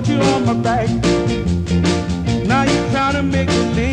put you on my back. Now you're trying to make me